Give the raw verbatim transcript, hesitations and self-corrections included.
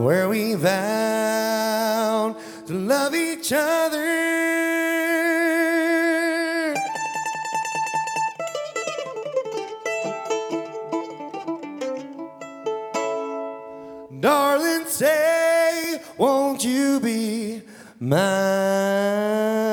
where we vowed to love each other. Darling, say, won't you be mine?